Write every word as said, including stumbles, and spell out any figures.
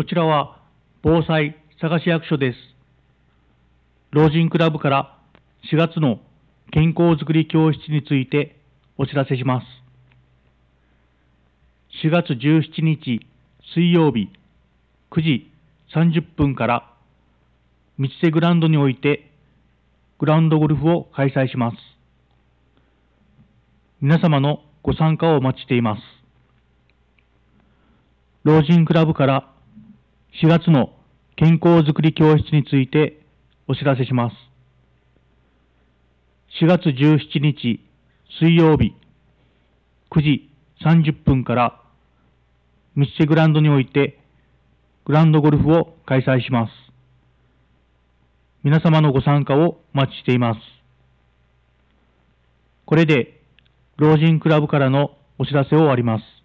こちらは防災佐賀市役所です。老人クラブからしがつの健康づくり教室についてお知らせします。しがつじゅうしちにち水曜日くじさんじゅっぷんから三瀬グラウンドにおいてグラウンドゴルフを開催します。皆様のご参加をお待ちしています。老人クラブからしがつの健康づくり教室についてお知らせします。しがつじゅうしちにち水曜日くじさんじゅっぷんから三瀬グラウンドにおいてグラウンドゴルフを開催します。皆様のご参加をお待ちしています。これで老人クラブからのお知らせを終わります。